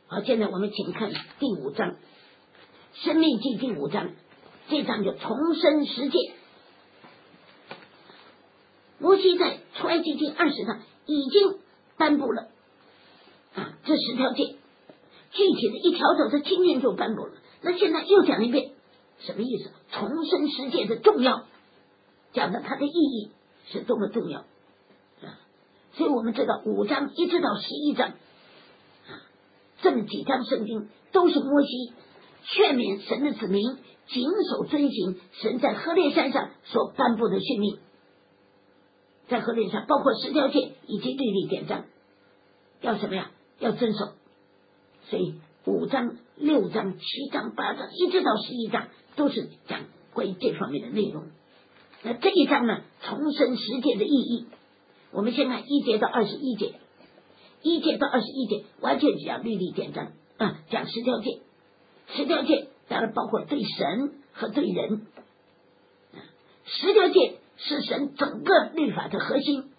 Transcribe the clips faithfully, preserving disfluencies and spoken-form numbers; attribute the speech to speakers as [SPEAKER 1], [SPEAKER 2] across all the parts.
[SPEAKER 1] 好，现在我们请看第五章《申命记》第五章，这章就重申十诫。摩西在出埃及记二十章已经颁布了啊这十条诫，具体的一条走的经验就颁布了。那现在又讲一遍，什么意思？重申十诫的重要，讲的它的意义是多么重要啊！所以我们知道五章一直到十一章啊，这么几章圣经都是摩西劝勉神的子民谨守遵行神在何烈山上所颁布的训命，在何烈山包括十条诫以及律例典章，要什么呀？要遵守。所以五章、六章、七章、八章一直到十一章都是讲关于这方面的内容。那这一章呢，重申十诫的意义。我们先看一节到二十一节，一节到二十一节完全讲律例典章啊，讲十条诫。十条诫当然包括对神和对人，十条诫是神整个律法的核心，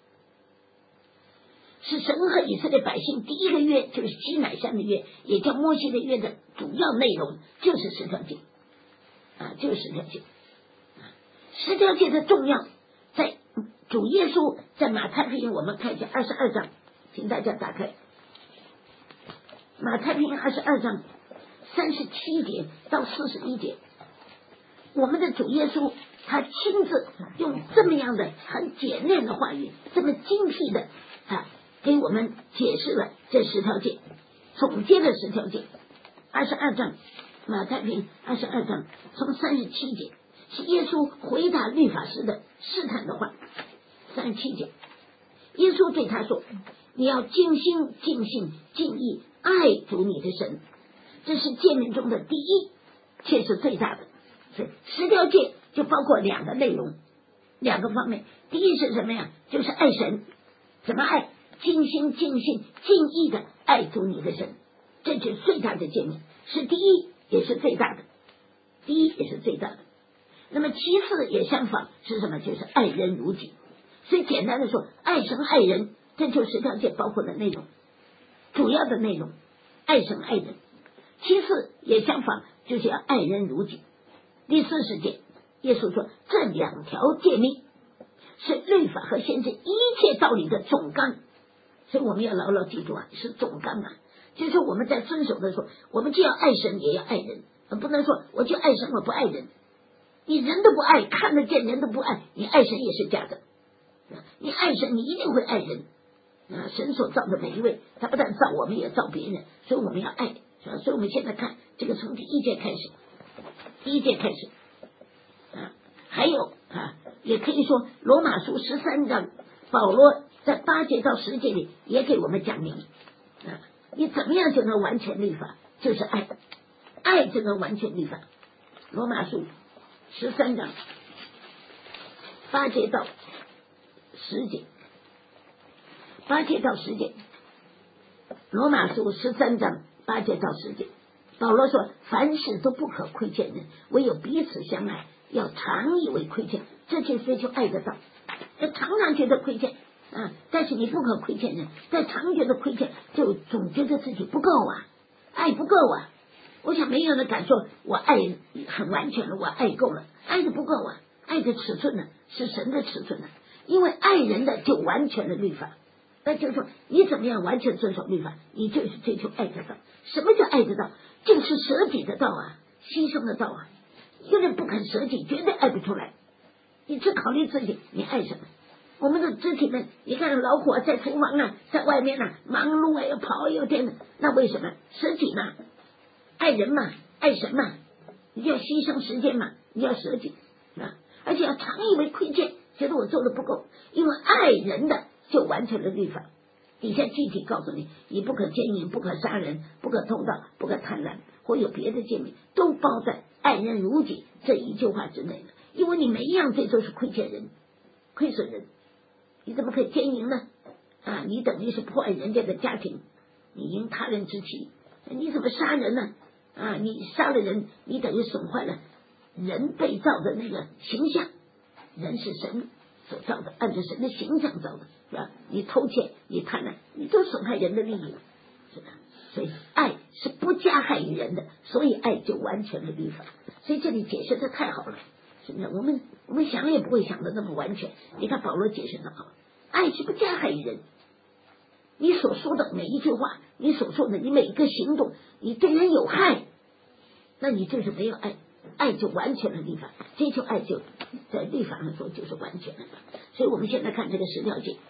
[SPEAKER 1] 是神和以色列百姓第一个约，就是西乃山的约，也叫摩西的约的主要内容，就是十条诫啊，就是十条诫。十条诫的重要，在主耶稣在马太福音，我们看一下二十二章，请大家打开马太福音二十二章三十七节到四十一节，我们的主耶稣他亲自用这么样的很简练的话语，这么精辟的啊，给我们解释了这十条诫，总结了十条诫。二十二章马太福音二十二章从三十七节是耶稣回答律法师的试探的话。三十七节，耶稣对他说：你要尽心尽性尽意爱主你的神，这是诫命中的第一，却是最大的。所以十条诫就包括两个内容，两个方面。第一是什么呀？就是爱神。怎么爱？尽心尽性尽意的爱主你的神，这是最大的诫命，是第一也是最大的，第一也是最大的。那么其次也相仿，是什么？就是爱人如己。所以简单的说，爱神爱人，这就是十条诫包括的内容，主要的内容，爱神爱人。其次也相仿，就是要爱人如己。第四十诫，耶稣说这两条诫命是律法和先知一切道理的总纲，所以我们要牢牢记住啊，是总纲啊。就是我们在遵守的时候，我们既要爱神也要爱人，不能说我就爱神我不爱人。你人都不爱，看得见人都不爱，你爱神也是假的。你爱神，你一定会爱人啊！神所造的每一位，他不但造我们，也造别人，所以我们要爱。所以我们现在看这个，从第一节开始，第一节开始啊，还有啊，也可以说罗马书十三章，保罗在八节到十节里也给我们讲明啊，你怎么样就能完全律法？就是爱，爱就能完全律法。罗马书十三章八节到十节，八节到十节，罗马书十三章八节到十节，保罗说：凡事都不可亏欠人，唯有彼此相爱，要常以为亏欠，这就是追求爱的道。要常常觉得亏欠啊，但是你不可亏欠人，但常觉得亏欠，就总觉得自己不够啊，爱不够啊。我想没有人敢说我爱很完全了，我爱够了，爱的不够啊，爱的尺寸呢是神的尺寸呢。因为爱人的就完全的律法，那就是说你怎么样完全遵守律法，你就是追求爱的道。什么叫爱的道？就是舍己的道啊，牺牲的道啊。一个人不肯舍己，绝对爱不出来。你只考虑自己，你爱什么？我们的肢体们，你看老虎啊，在厨房啊，在外面啊，忙碌啊，要跑又颠的，那为什么？舍己嘛，爱人嘛，爱神嘛，你要牺牲时间嘛，你要舍己啊，而且要常以为亏欠。觉得我做的不够，因为爱人的就完成了律法。底下具体告诉你，你不可奸淫，不可杀人，不可偷盗，不可贪婪，或有别的诫命，都包在爱人如己这一句话之内了。因为你每一样罪都是亏欠人，亏损人，你怎么可以奸淫呢？啊，你等于是破坏人家的家庭，你淫他人之妻，你怎么杀人呢？啊，你杀了人，你等于损坏了人被造的那个形象。人是神所造的，按照神的形象造的，是吧？你偷窃，你贪婪，你都损害人的利益了，是吧？ 所以爱是不加害于人的，所以爱就完全的律法。所以这里解释的太好了，是不是？我们我们想也不会想的那么完全。你看保罗解释的好，爱是不加害于人。你所说的每一句话，你所说的你每一个行动，你对人有害，那你就是没有爱，爱就完全的律法。这就爱就在律法上说就是完全的。所以我们现在看这个十条诫。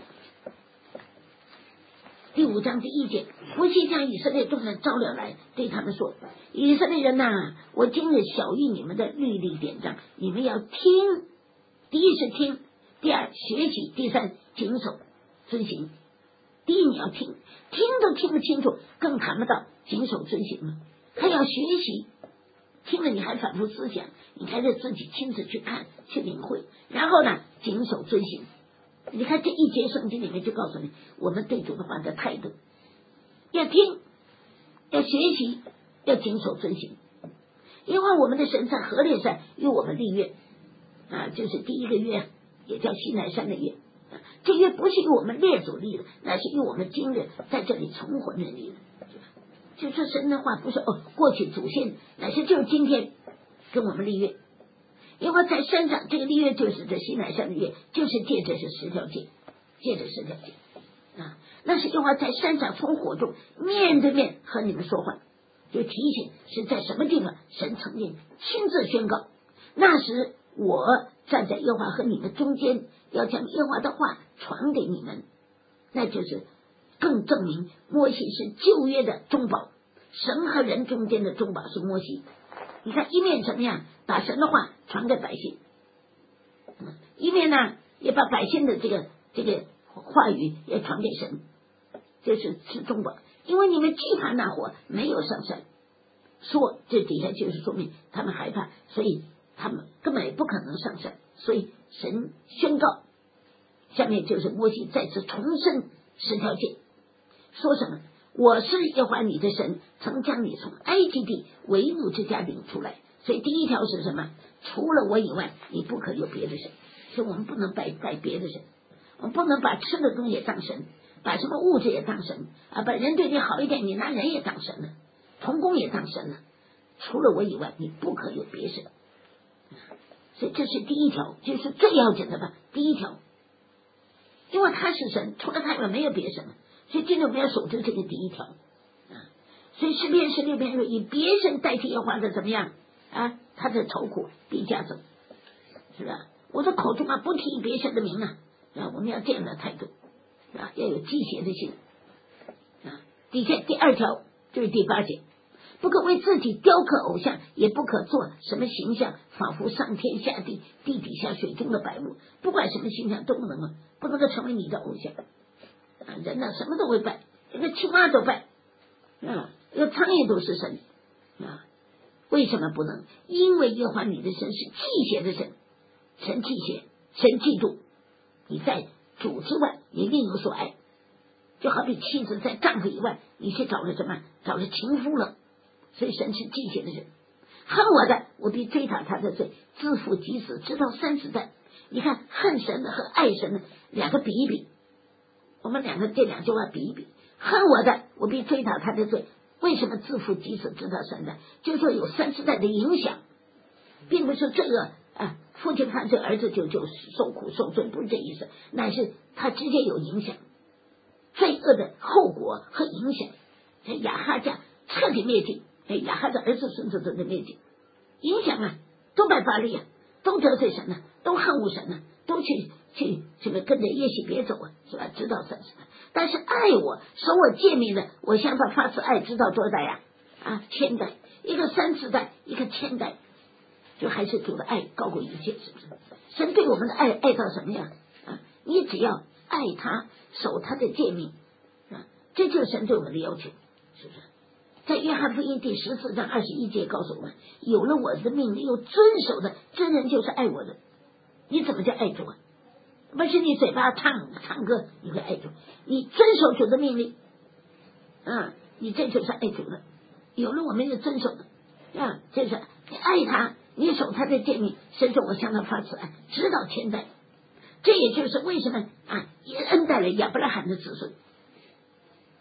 [SPEAKER 1] 第五章第一节，摩西将以色列众人招了来，对他们说：以色列人呐、啊，我今日晓谕你们的律例典章，你们要听。第一是听，第二学习，第三谨守遵行。第一你要听，听都听不清楚，更谈不到谨守遵行了。还要学习，听了你还反复思想，你还得自己亲自去看去领会，然后呢谨守遵行。你看这一节圣经里面就告诉你我们对主的话的态度，要听，要学习，要谨守遵行。因为我们的神在何烈山与我们立约啊，就是第一个约，也叫西乃山的约。这约不是与我们列祖立的，乃是与我们今日在这里存活人立的。就说神的话不是哦，过去祖先，乃是就是今天跟我们立约。因为在山上，这个立约就是这西乃山的约，就是借着是十条诫，借着十条诫啊，那是因为在山上从火中面对面和你们说话，就提醒是在什么地方，神曾经亲自宣告，那时我站在耶和华和你们中间，要将耶和华的话传给你们，那就是更证明摩西是旧约的中保，神和人中间的中保是摩西。你看一面怎么样把神的话传给百姓，一面呢也把百姓的这个这个话语也传给神，这是是中保。因为你们惧怕那火没有上山，说这底下就是说明他们害怕，所以他们根本也不可能上山。所以神宣告，下面就是摩西再次重申十条诫，说什么？我是耶和华你的神，曾将你从埃及地为奴之家领出来。所以第一条是什么？除了我以外，你不可有别的神。所以我们不能拜拜别的神，我们不能把吃的东西也当神，把什么物质也当神啊，把人对你好一点，你拿人也当神了，童工也当神了。除了我以外，你不可有别神。所以这是第一条，就是最要紧的吧。第一条，因为他是神，除了他以外没有别神了。所以今天我们要守住这个第一条啊。所以诗篇十六篇说，以别神代替耶和华的怎么样啊？他的愁苦必加增，是吧？我的口中啊不提别神的名啊，啊，我们要这样的态度啊，要有忌邪的心啊。底下第二条就是第八节，不可为自己雕刻偶像，也不可做什么形象，仿佛上天下地地底下水中的百物，不管什么形象都不能啊，不能够成为你的偶像啊。人呢什么都会拜，这个青蛙都拜啊，这个苍蝇都是神啊。为什么不能？因为耶和华你的神是忌邪的神，神忌邪，神嫉妒你在主之外你另有所爱，就好比妻子在丈夫以外你去找了什么，找了情夫了。所以神是忌邪的人，恨我的我必追讨他的罪，自负及死，直到三十代。你看恨神的和爱神的两个比一比，我们两个这两句话比一比。恨我的我必追讨他的罪，为什么自负及死直到三十代？就是说有三十代的影响，并不是罪恶啊，父亲犯罪儿子就就受苦受罪，不是这意思，乃是他直接有影响，罪恶的后果和影响。在亚哈家彻底灭尽，哎，亚哈的儿子孙子都在灭尽，影响啊，都拜巴力啊，都得罪神啊，都恨恶神啊，都去去这个跟着耶洗别走啊，是吧？直到三十代。但是爱我守我诫命的，我向他发自爱，知道多代呀？啊，千代，一个三十代，一个千代，就还是主的爱高过一切，是不是？神对我们的爱爱到什么样啊？你只要爱他，守他的诫命啊，这就是神对我们的要求，是不是？在约翰福音第十四章二十一节告诉我们，有了我的命令又遵守的真人就是爱我的。你怎么叫爱主啊？不是你嘴巴唱唱歌你会爱主，你遵守主的命令啊，你这就是爱主的。有了我们要遵守的啊，这是你爱他，你守他的诫命，神说我向他发慈爱，直到千代。这也就是为什么啊，也恩待了亚伯拉罕的子孙。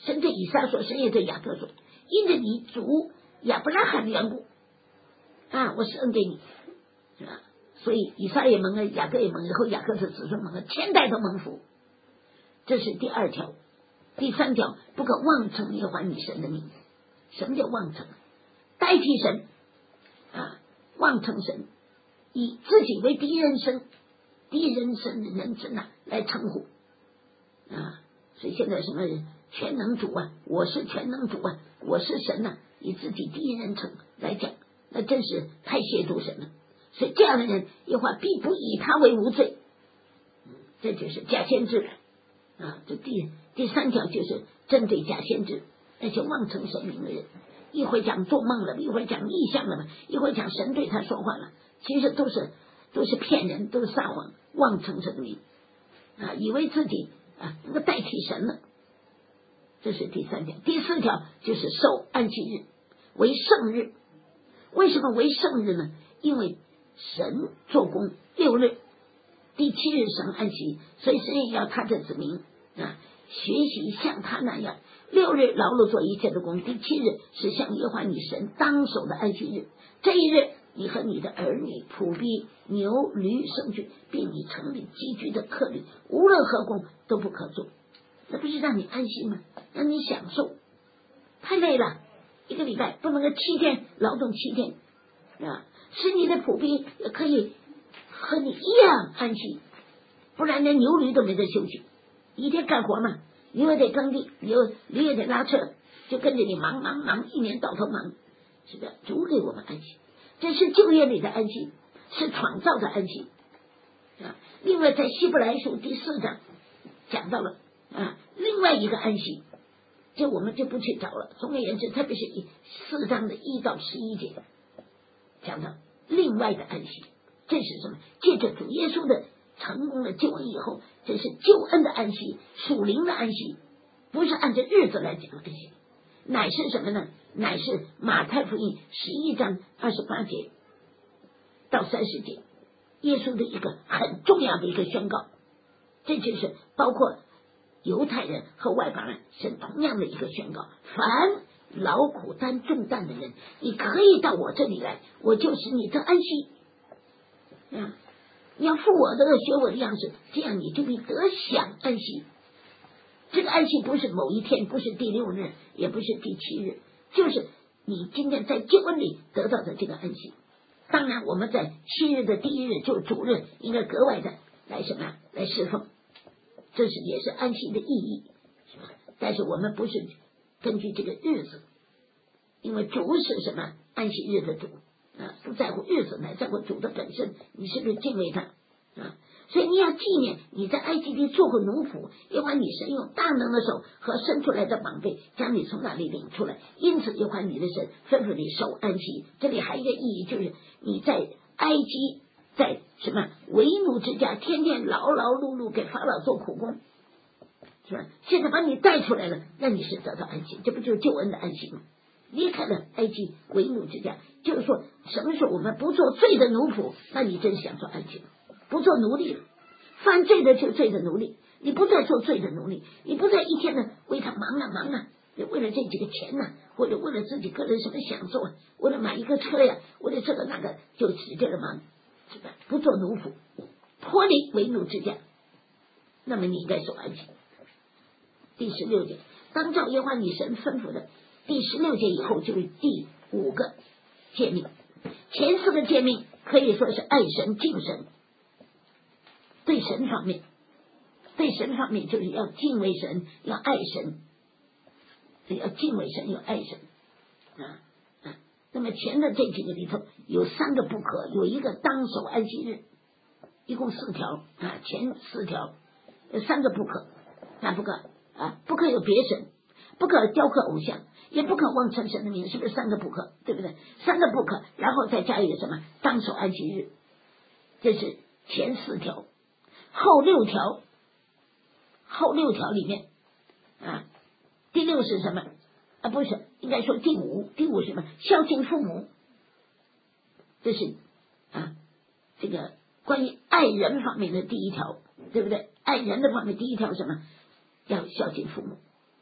[SPEAKER 1] 神对以撒说，神也对雅各说，因着你主亚伯拉罕的缘故啊，我是恩给你，是吧？所以以撒也蒙了，雅各也蒙了，然后雅各的子孙蒙了，千代都蒙福。这是第二条。第三条，不可妄称耶和华你神的名。什么叫妄称？代替神啊，妄称神，以自己为第一人称、第一人称的人称啊来称呼啊。所以现在什么全能主啊，我是全能主啊，我是神呐、啊，以自己第一人称来讲，那真是太亵渎神了。所以这样的人，耶和华必不以他为无罪。这就是假先知啊。这第第三条就是针对假先知，那些妄称神明的人，一会讲做梦了，一会讲异象了，一会讲神对他说话了，其实都是都是骗人，都是撒谎，妄称神明啊，以为自己啊能够代替神了。这是第三条。第四条就是守安息日为圣日。为什么为圣日呢？因为神做工六日，第七日神安息，所以神也要他的子民啊学习像他那样，六日劳碌做一切的工，第七日是向耶和华你神当守的安息日。这一日，你和你的儿女、仆婢、牛、驴、牲畜，并你城里寄居的客旅，无论何工都不可做。这不是让你安心吗？让你享受。太累了，一个礼拜不能够七天劳动七天啊，使你的仆婢也可以和你一样安息，不然连牛驴都没得休息，一天干活嘛，牛也得耕地，牛驴也得拉车，就跟着你忙忙忙，一年到头忙，是的，主给我们安息，这是旧约里的安息，是创造的安息啊。另外在希伯来书第四章讲到了啊，另外一个安息，这我们就不去找了。总而言之，特别是四章的一到十一节讲到另外的安息，这是什么？借着主耶稣的成功的救恩以后，这是救恩的安息，属灵的安息，不是按照日子来讲的安息，乃是什么呢？乃是马太福音十一章二十八节到三十节，耶稣的一个很重要的一个宣告。这就是包括犹太人和外邦人是同样的一个宣告，凡劳苦担重担的人，你可以到我这里来，我就使你得安息啊！你要负我的学我的样式，这样你就必得享安息。这个安息不是某一天，不是第六日，也不是第七日，就是你今天在救恩里得到的这个安息。当然我们在七日的第一日就是主日，应该格外的来什么来侍奉，这是也是安息的意义，是吧？但是我们不是根据这个日子，因为主是什么安息日的主啊，不在乎日子，乃在乎主的本身，你是不是敬畏他啊？所以你要纪念你在埃及地做过奴仆，耶和华你神用大能的手和伸出来的膀臂将你从那里领出来，因此耶和华你的神吩咐你守安息。这里还有一个意义，就是你在埃及在什么为奴之家，天天劳劳碌碌给法老做苦工，是吧？现在把你带出来了，那你是得到安息，这不就是救恩的安息吗？离开了埃及为奴之家，就是说什么时候我们不做罪的奴仆，那你真享受安息了，不做奴隶了。犯罪的就罪的奴隶，你不再做罪的奴隶，你不再一天呢为他忙啊忙啊，为了这几个钱呐、啊，或者为了自己个人什么享受啊，为了买一个车呀，为了这个那个就使劲的忙，是吧？不做奴仆，脱离为奴之家，那么你应该守安息。第十六节，当照耶和华你神吩咐的。第十六节以后就是第五个诫命，前四个诫命可以说是爱神敬神，对神方面，对神方面就是要敬畏神，要爱神，要敬畏神，要爱神啊啊。那么前的这几个里头有三个不可，有一个当守安息日，一共四条啊，前四条有三个不可，那不可啊，不可有别神，不可雕刻偶像，也不可妄称神的名，是不是三个不可？对不对？三个不可，然后再加一个什么？当守安息日，这是前四条。后六条，后六条里面啊，第六是什么啊？不是，应该说第五，第五是什么？孝敬父母，这是啊，这个关于爱人方面的第一条，对不对？爱人的方面第一条是什么？要孝敬父母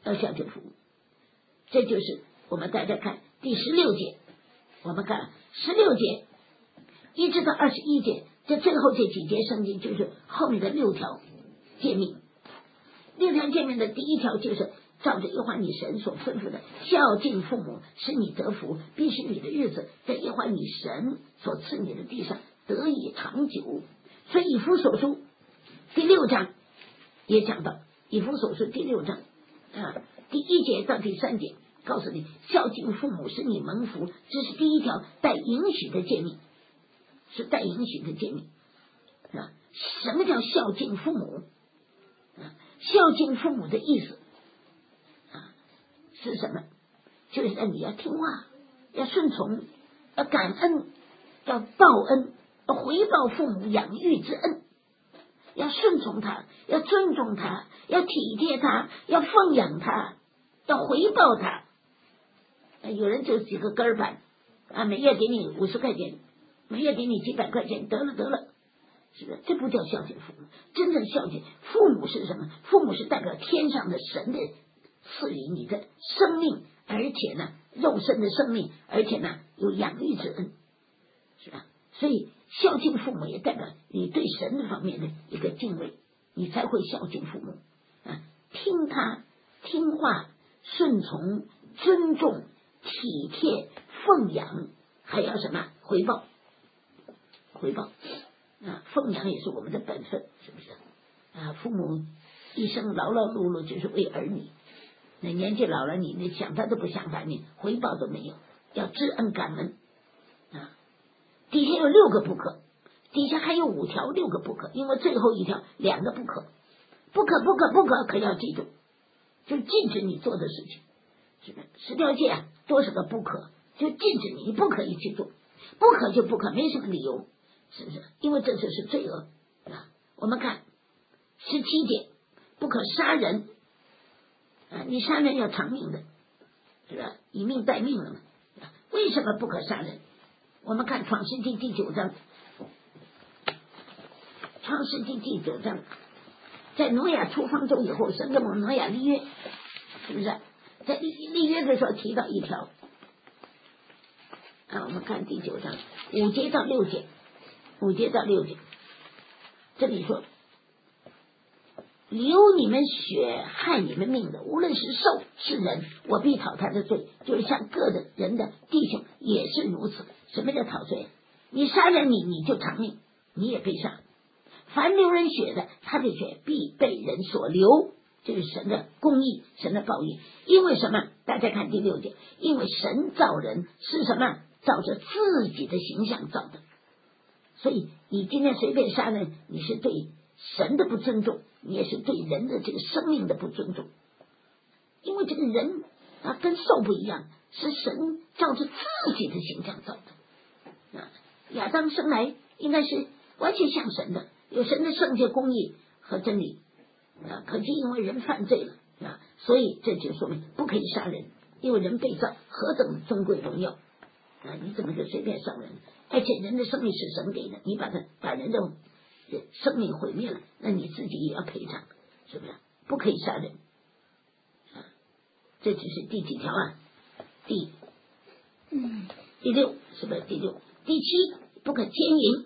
[SPEAKER 1] 要孝敬父母。这就是我们大家看第十六节，我们看十六节一直到二十一节，这最后这几节圣经就是后面的六条诫命。六条诫命的第一条就是照着耶和华你神所吩咐的孝敬父母，使你得福，必使你的日子在耶和华你神所赐你的地上得以长久。所以以弗所书第六章也讲到，以弗所书第六章啊第一节到第三节告诉你，孝敬父母使你蒙福，这是第一条带允许的诫命，是带允许的诫命啊。什么叫孝敬父母啊？孝敬父母的意思啊是什么？就是让你要听话，要顺从，要感恩，要报恩，要回报父母养育之恩，要顺从他，要尊重他，要体贴他，要奉养他，要回报他。有人就几个根儿板啊，每月给你五十块钱，每月给你几百块钱，得了得了，是不是？这不叫孝敬父母。真正孝敬父母是什么？父母是代表天上的神的赐予你的生命，而且呢，肉身的生命，而且呢，有养育之恩，是吧？所以孝敬父母也代表你对神的方面的一个敬畏，你才会孝敬父母啊，听他听话，顺从，尊重，体贴，奉养，还要什么回报？回报啊，奉养也是我们的本分，是不是啊？父母一生劳劳碌碌就是为儿女，那年纪老了，你你想他都不想他，你回报都没有，要知恩感恩啊。底下有六个不可，底下还有五条六个不可，因为最后一条两个不可，不可不可不可，可要记住，就禁止你做的事情，是不是？十条戒啊，多少个不可，就禁止你不可以去做，不可就不可，没什么理由，是不是？因为这就是罪恶啊。我们看十七节，不可杀人啊，你杀人要偿命的，是吧？以命待命了嘛？为什么不可杀人？我们看创世纪第九章，创世纪第九章，在挪亚出方舟以后，神跟挪亚立约，是不是？在立约的时候提到一条啊，我们看第九章五节到六节，五节到六节，这里说，流你们血害你们命的，无论是兽是人，我必讨他的罪，就是像个的人的弟兄也是如此。什么叫讨罪？你杀人你你就偿命，你也被杀。凡流人血的，他的血必被人所流，这是神的公义，神的报应。因为什么？大家看第六节，因为神造人是什么？照着自己的形象造的。所以你今天随便杀人，你是对神的不尊重，你也是对人的这个生命的不尊重。因为这个人啊跟兽不一样，是神照着自己的形象造的。啊，亚当生来应该是完全像神的，有神的圣洁公义和真理啊。可是因为人犯罪了啊，所以这就说明不可以杀人，因为人被造何等尊贵荣耀啊！你怎么就随便杀人？而且人的生命是神给的，你把他把人的生命毁灭了，那你自己也要赔偿，是不是？不可以杀人啊！这只是第几条啊？第嗯第六，是不是第六？第七，不可奸淫，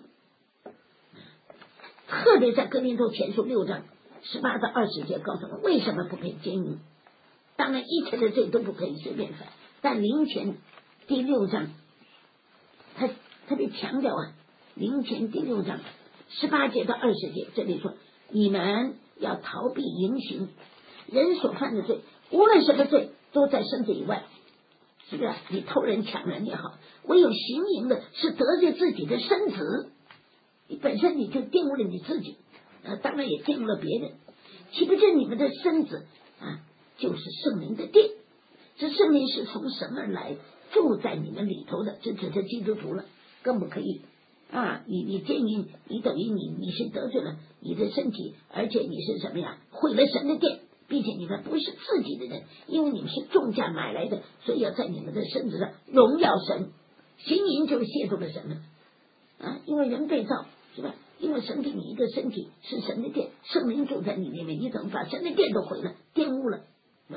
[SPEAKER 1] 特别在哥林多前书六章十八到二十节告诉我们为什么不可以奸淫。当然一切的罪都不可以随便犯，但灵前第六章他特别强调啊，灵前第六章十八节到二十节，这里说你们要逃避淫行，人所犯的罪，无论什么罪都在身子以外，是不是？你偷人抢人也好，唯有行淫的是得罪自己的身子，你本身你就玷污了你自己，呃，当然也玷污了别人。岂不知你们的身子啊，就是圣灵的殿，这圣灵是从神而来，住在你们里头的，这指着基督徒了，更不可以啊！你你奸淫，你等于你你是得罪了你的身体，而且你是什么呀？毁了神的殿。并且你们不是自己的人，因为你们是重价买来的，所以要在你们的身子上荣耀神。行淫就是亵渎了神了啊！因为人被造，是吧？因为神给你一个身体是神的殿，圣灵住在你里面，你怎么把神的殿都毁了、玷污了，是吧？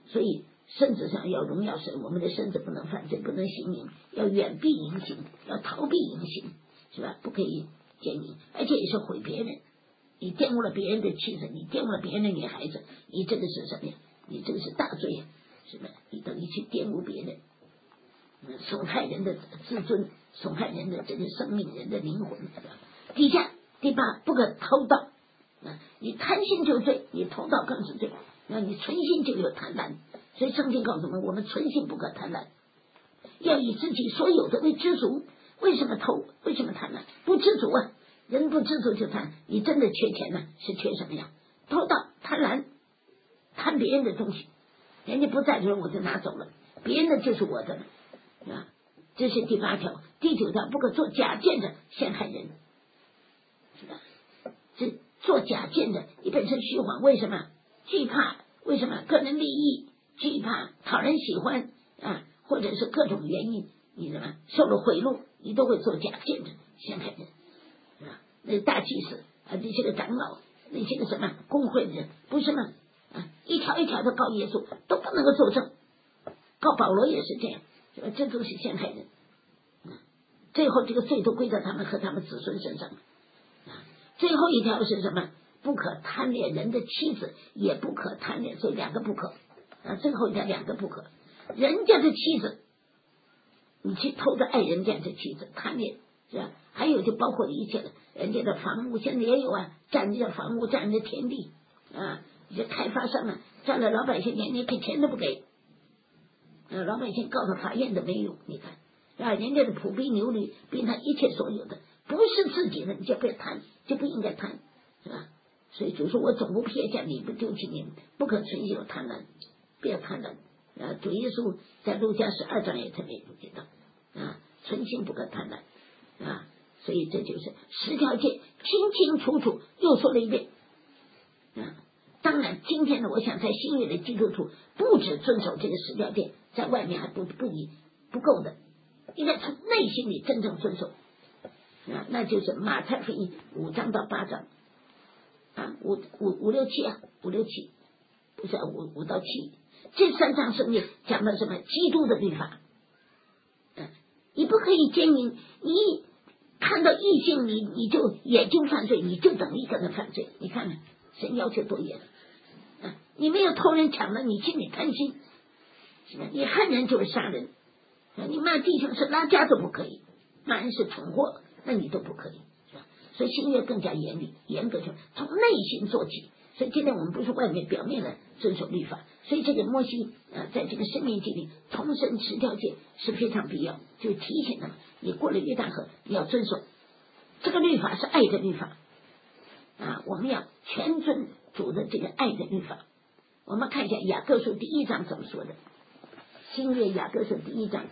[SPEAKER 1] 所以身子上要荣耀神，我们的身子不能犯罪，不能行淫，要远避淫行，要逃避淫行，是吧？不可以奸淫，而且也是毁别人。你玷污了别人的妻子，你玷污了别人的女孩子，你这个是什么呀？你这个是大罪呀，是吧？你等于去玷污别人，嗯，损害人的自尊，损害人的这个生命，人的灵魂。底下第八，不可偷盗。啊，你贪心就罪，你偷盗更是罪。那你存心就有贪婪，所以圣经告诉我们，我们存心不可贪婪，要以自己所有的为知足。为什么偷？为什么贪婪？不知足啊！人不知足就贪，你真的缺钱呢？是缺什么呀？偷盗、贪婪，贪别人的东西，人家不在的时候我就拿走了，别人的就是我的了啊！这是第八条。第九条，不可做假见的陷害人，是吧？这做假见的，你本身虚谎，为什么？惧怕，为什么？个人利益，惧怕讨人喜欢啊，或者是各种原因，你什么受了贿赂，你都会做假见的陷害人。啊，那大祭司啊，那些个长老，那些个什么公会的人，不是吗？啊，一条一条的告耶稣，都不能够作证，告保罗也是这样，是吧？这都是陷害人。啊，最后这个罪都归到他们和他们子孙身上。啊，最后一条是什么？不可贪恋人的妻子，也不可贪恋，所以两个不可。啊，最后一条两个不可，人家的妻子，你去偷着爱人家的妻子，贪恋。是吧？还有就包括一切的，人家的房屋现在也有啊，占人家房屋，占人家田地啊，一些开发商啊，占了老百姓年年给钱都不给，啊，老百姓告到法院都没用。你看啊，人家的仆婢牛驴，并他一切所有的，不是自己的，你就不要贪，就不应该贪，是吧？所以主说我总不撇下你，不丢弃你，不可存心有贪婪，不要贪婪啊！主耶稣在路加十二章也特别提到啊，存心不可贪婪。啊，所以这就是十条诫，清清楚楚又说了一遍。啊，当然，今天呢，我想在新约的基督徒不止遵守这个十条诫，在外面还不不以不够的，应该从内心里真正遵守。啊，那就是马太福音五章到八章，啊，五五五六七啊，五六七，不是、啊、五五到七，这三章圣经讲的什么？基督的律法。啊，你不可以奸淫，你看到异性，你你就眼睛犯罪，你就等于跟他犯罪。你看看神要求多严啊！你没有偷人抢了，你心里贪心，是吧？你恨人就是杀人啊！你骂弟兄是拉家都不可以，骂人是蠢货，那你都不可以，是吧？所以新约更加严厉，严格，就从内心做起。所以今天我们不是外面表面的遵守律法，所以这个摩西啊，在这个申命记里重申十条诫是非常必要，就提醒他们，你过了约旦河，你要遵守这个律法，是爱的律法啊！我们要全遵主的这个爱的律法。我们看一下雅各书第一章怎么说的，新约雅各书第一章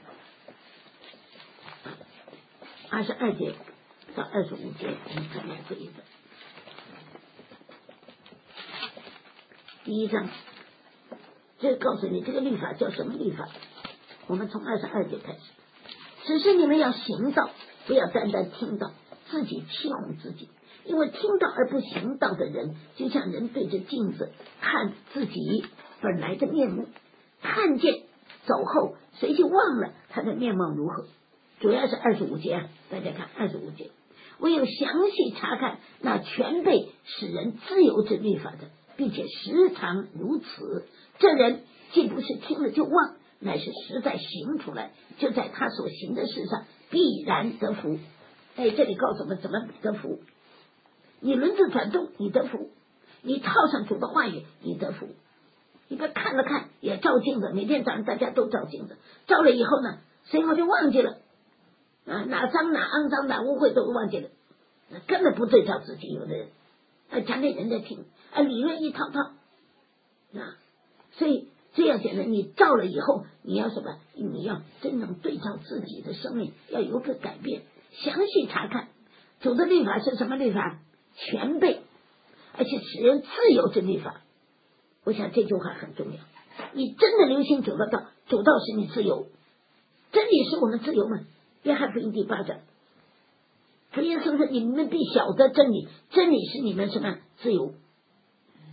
[SPEAKER 1] 二十二节到二十五节，我们看一下这一个。第一章，这告诉你这个律法叫什么律法。我们从二十二节开始，只是你们要行道，不要单单听到，自己欺哄自己。因为听到而不行道的人，就像人对着镜子看自己本来的面目，看见走后，谁就忘了他的面貌如何。主要是二十五节啊，大家看二十五节，唯有详细查看那全被使人自由之律法的，并且时常如此，这人既不是听了就忘，乃是实在行出来，就在他所行的事上必然得福。哎，这里告诉我们怎么得福。你轮子转动，你得福；你套上主的话语，你得福。你别看了看，也照镜子，每天早上大家都照镜子，照了以后呢，随后就忘记了啊，哪脏哪肮脏哪污秽都忘记了，根本不对照自己。有的人啊，讲给人家听啊，理论一套套啊，所以这样讲的，你照了以后，你要什么？你要真正对照自己的生命，要有个改变，详细查看主的律法是什么律法，全备，而且使人自由之律法。我想这句话很重要。你真的留心主的道，主道使你自由，真理是我们自由吗？约翰福音第八章，主耶稣说：“你们必晓得真理，真理是你们什么自由。”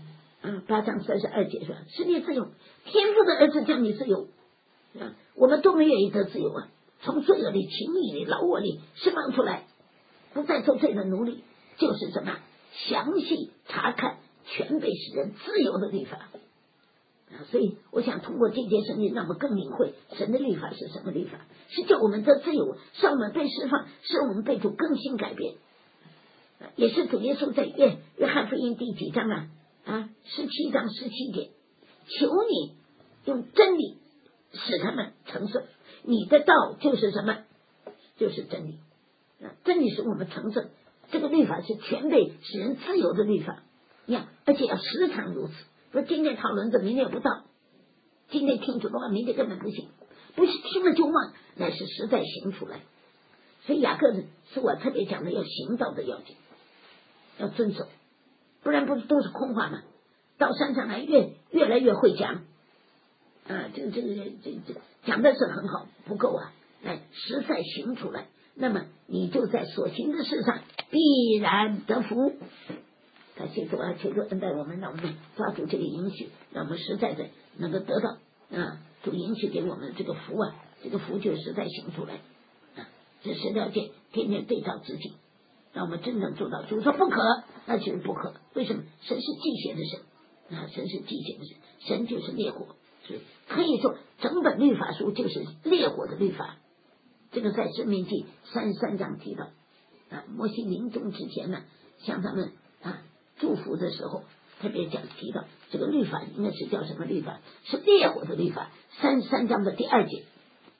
[SPEAKER 1] 嗯，八章三十二节说，使你自由，天父的儿子将你自由。啊，我们多么愿意得自由啊！从罪恶里、情欲里、老我里释放出来，不再做罪的奴隶，就是什么？详细查看全被使人自由的律法。啊，所以我想通过这节圣经，让我们更领会神的律法是什么律法，是叫我们得自由，使我们被释放，使我们被主更新改变。也是主耶稣在约约翰福音第几章啊？啊，十七章十七节，求你用真理使他们成圣。你的道就是什么？就是真理。啊，真理使我们成圣。这个律法是全被使人自由的律法。你看，而且要时常如此。说今天讨论这，明天不到；今天听主的话，明天根本不行。不是听了就忘，乃是实在行出来。所以雅各呢，是我特别讲的要行道的要紧，要遵守，不然不是都是空话吗？到山上来越越来越会讲啊，这个这个这这讲的是很好，不够啊，来实在行出来，那么你就在所行的事上必然得福。感谢主啊，求主恩待我们，让我们抓住这个应许，让我们实在的能够得到啊，主应许给我们这个福啊，这个福就实在行出来啊。这十条诫天天对照自己，让我们真正做到。主说不可，那就是不可。为什么？神是忌邪的神啊，神是忌邪的神，神就是烈火，所以可以说整本律法书就是烈火的律法。这个在申命记三十三章提到啊，摩西临终之前呢，向他们啊祝福的时候，特别讲提到这个律法应该是叫什么律法？是烈火的律法。三十三章的第二节，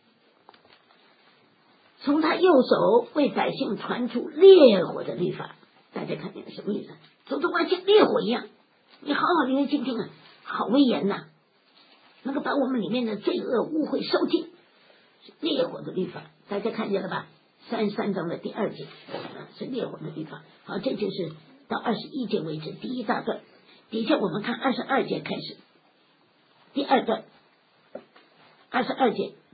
[SPEAKER 1] 从他右手为百姓传出烈火的律法。大家看见什么意思？主的话像烈火一样，你好好聆听听啊，好威严呐、啊，能够把我们里面的罪恶污秽收尽。烈火的律法，大家看见了吧？三十三章的第二节是烈火的律法。好，这就是到二十一节为止第一大段。底下我们看二十二节开始，第二段二十二节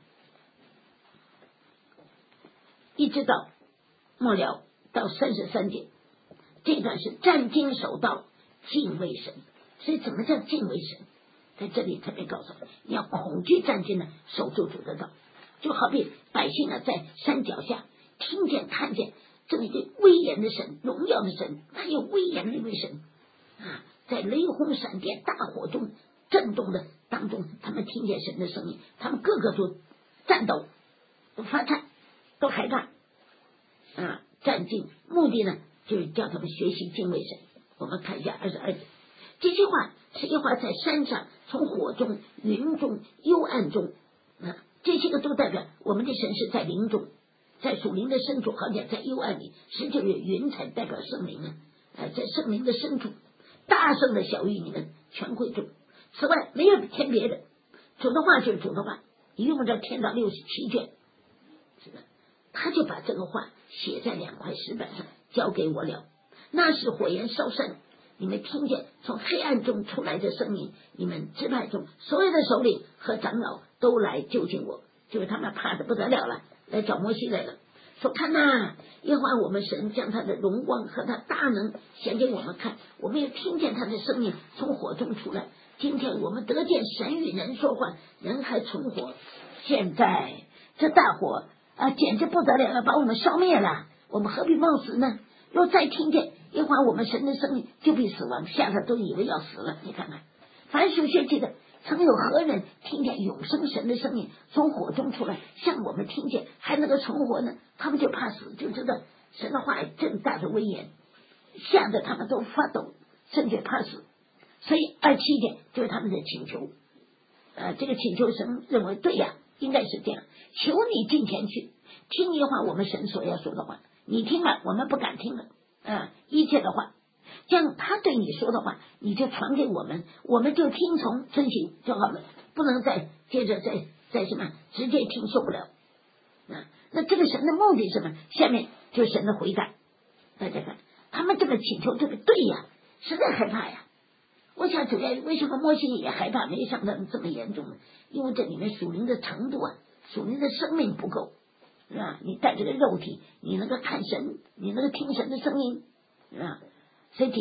[SPEAKER 1] 一直到末了到三十三节，这段是战经守道敬畏神。所以怎么叫敬畏神？在这里特别告诉你，你要恐惧战经的守住主的道。就好比百姓啊，在山脚下听见看见这一位威严的神，荣耀的神，哪有威严的一位神啊？在雷轰闪电大火中震动的当中，他们听见神的声音，他们个个都战斗，都发颤，都害怕啊！战兢目的呢，就是叫他们学习敬畏神。我们看一下二十二节，这句话是一话在山上，从火中、云中、幽暗中啊。这些个都代表我们的神是在灵中，在属灵的深处，好像在幽暗里，实就是云彩代表圣灵啊，呃，在圣灵的深处，大声的小玉你们全会中。此外没有添别的，主的话就是主的话，一用着天到六十七卷，是的，他就把这个话写在两块石板上，交给我了。那是火焰烧山，你们听见从黑暗中出来的声音，你们支派中所有的首领和长老都来救救我，就是他们怕得不得了了，来找摩西来了，说看呐，耶和华我们神将他的荣光和他大能显给我们看，我们也听见他的声音从火中出来。今天我们得见神与人说话，人还存活。现在这大火啊，简直不得了，要把我们消灭了，我们何必冒死呢？若再听见耶和华我们神的声音，就必死亡，吓得都以为要死了。你看看，凡属血气的，曾有何人听见永生神的声音从火中出来，像我们听见还能够存活呢？他们就怕死，就知道神的话正大的威严，吓得他们都发抖，甚至怕死。所以二七节就是他们的请求，呃，这个请求神认为对呀、啊，应该是这样，求你进前去听耶和华我们神所要说的话，你听了我们不敢听了啊，一切的话将他对你说的话你就传给我们，我们就听从遵行就好了，不能再接着再再什么直接听受不了啊。那这个神的目的是什么？下面就是神的回答，大家看他们这个请求这个对呀、啊，实在害怕呀。我想主要为什么摩西也害怕，没像他们这么严重呢？因为这里面属灵的程度啊，属灵的生命不够，是吧？你带这个肉体，你能够看神，你能够听神的声音，是吧？所以底下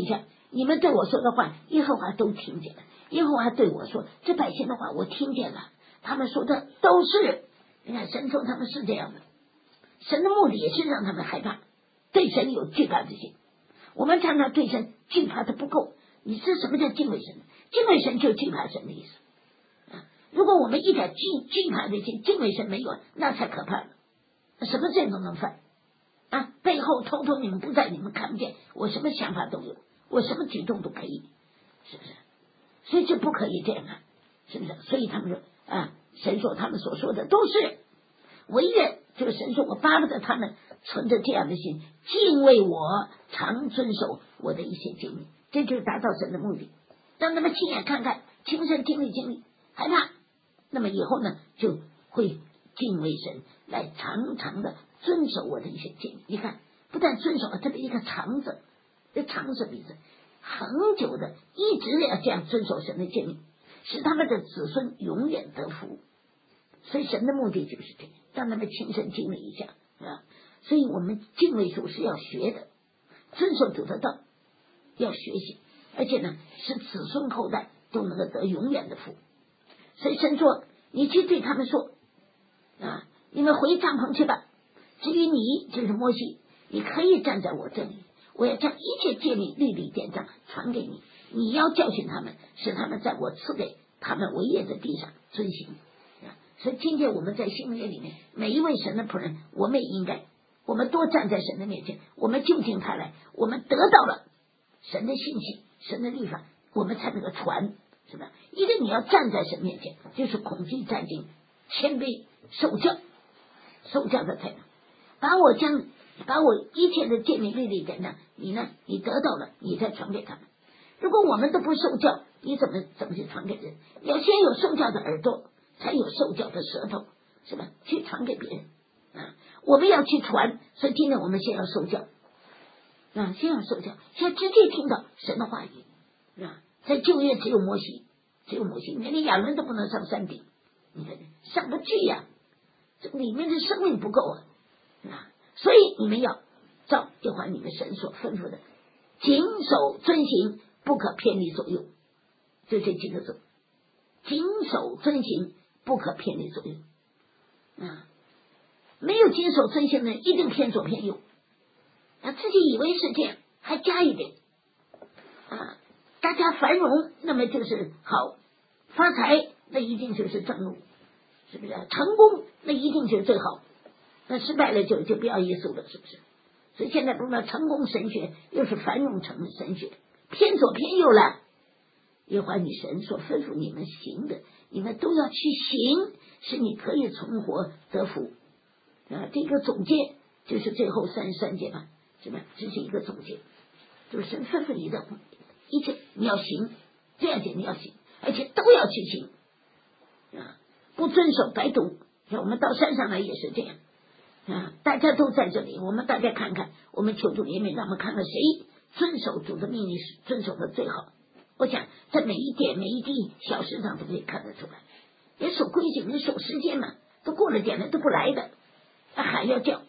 [SPEAKER 1] 你们对我说的话，耶和华都听见了。耶和华对我说，这百姓的话我听见了，他们说的都是，你看神说他们是这样的，神的目的也是让他们害怕，对神有惧怕之心。我们常常对神惧怕的不够，你知什么叫敬畏神？敬畏神就是惧怕神的意思啊！如果我们一点惧惧怕的心、敬畏神没有，那才可怕了。什么罪都能犯啊！背后偷偷你们不在，你们看不见，我什么想法都有，我什么举动都可以，是不是？所以就不可以这样啊，是不是？所以他们说啊，神说他们所说的都是，唯愿就是神说我巴不得他们存着这样的心，敬畏我，常遵守我的一些诫命，这就是达到神的目的，让他们亲眼看看，亲身经历经历，害怕，那么以后呢就会敬畏神，来常常的遵守我的一些诫命。你看，不但遵守，特别一个常字，这常字比字恒久的一直要这样遵守神的诫命，使他们的子孙永远得福。所以神的目的就是这样，让他们亲身经历一下啊。所以我们敬畏主是要学的，遵守主的道要学习，而且呢使子孙后代都能够得永远的福。所以神说，你去对他们说啊，你们回帐篷去吧。至于你，就是摩西，你可以站在我这里，我要将一切诫命律例典章传给你，你要教训他们，使他们在我赐给他们为业的地上遵行。所以今天我们在新约里面，每一位神的仆人，我们也应该，我们多站在神的面前，我们就近他来，我们得到了神的信息、神的律法，我们才能够传，是吧？一个你要站在神面前，就是恐惧战兢、谦卑受教，受教的才能把我将把我一切的诫命律例典章，你呢，你得到了，你再传给他们。如果我们都不受教，你怎么怎么去传给人？你要先有受教的耳朵，才有受教的舌头，是吧？去传给别人啊！我们要去传，所以今天我们先要受教啊，先要受教，先直接听到神的话语啊。在旧约只有摩西，只有摩西，连亚伦都不能上山顶，你看上不去呀、啊，这里面的生命不够啊啊！所以你们要照就还你们神所吩咐的，谨守遵行，不可偏离左右，就这几个字，谨守遵行，不可偏离左右啊！没有谨守遵行的人，一定偏左偏右啊！自己以为是这样，还加一点啊！大家繁荣，那么就是好；发财，那一定就是正路，是不是？成功，那一定就是最好。那失败了就就不要耶稣了，是不是？所以现在不是成功神学，又是繁荣成神学，偏左偏右了。耶和华你神所吩咐你们行的，你们都要去行，使你可以存活得福啊！这个总结就是最后三十三节嘛，是吧？这是一个总结，就是神吩咐你的一切你要行，这样子你要行，而且都要去行啊！不遵守白读。像我们到山上来也是这样啊！大家都在这里，我们大家看看，我们求主怜悯，让我们看看谁遵守主的命令遵守的最好。我想在每一点每一滴小事上都可以看得出来，人守规矩，人守时间嘛，都过了点了都不来的，还要叫。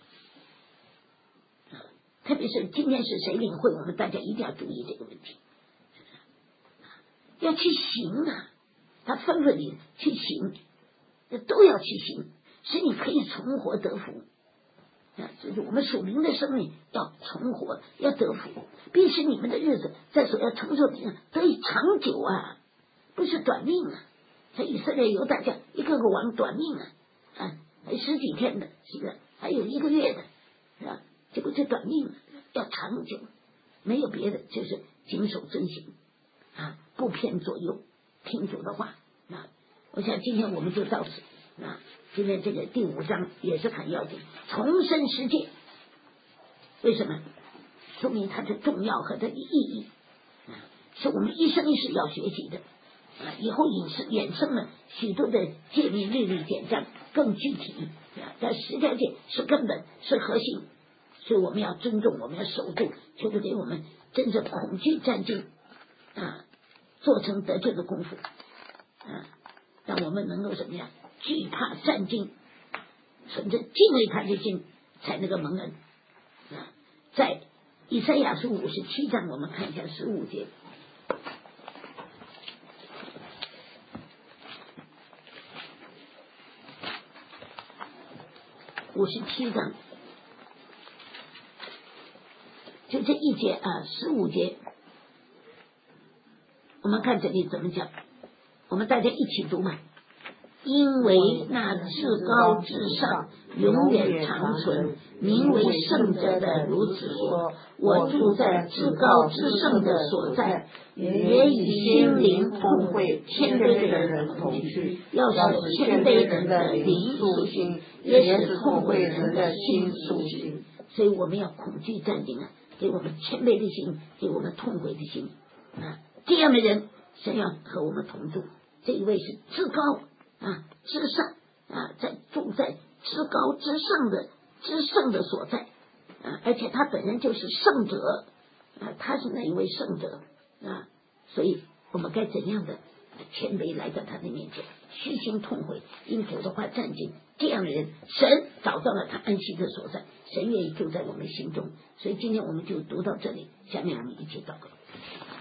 [SPEAKER 1] 特别是今天是谁领会，我们大家一定要注意这个问题，要去行啊！他吩咐你去行，都要去行，使你可以存活得福啊！就是我们属灵的生命要存活，要得福，并使你们的日子在所要承受的上得以长久啊，不是短命啊！在以色列犹大家一个个王短命啊，啊，还十几天的，是不是？还有一个月的，是吧？结果就短命了，要长久，没有别的，就是谨守遵行啊，不偏左右，听主的话啊！我想今天我们就到此啊。今天这个第五章也是很要紧，重生世界，为什么？说明它的重要和它的意义啊，是我们一生一世要学习的啊。以后引申衍生了许多的诫命律例典章，更具体啊，在十条诫是根本，是核心。所以我们要尊重，我们要守住，就是给我们真正恐惧战兢啊，做成得救的功夫啊，让我们能够怎么样？惧怕战兢，存着敬畏他的心，才能够蒙恩啊！在以赛亚书五十七章，我们看一下十五节。五十七章，就这一节啊，十五节，我们看这里怎么讲，我们大家一起读嘛。因为那至高至上永远长存，名为圣者的如此说：我住在至高至圣的所在，也与心灵同会谦卑的人同居，要使谦卑人的灵苏醒，也使痛悔人的心苏醒。所以我们要恐惧战惊啊，给我们谦卑的心，给我们痛悔的心啊，这样的人神要和我们同住。这一位是至高啊，至上啊，在住在至高之上的至圣的所在啊，而且他本人就是圣者啊，他是那一位圣者啊，所以我们该怎样的谦卑来到他的面前，虚心痛悔，因主的话战兢，这样的人神找到了他安息的所在，神愿意住在我们心中。所以今天我们就读到这里，下面我们一起祷告。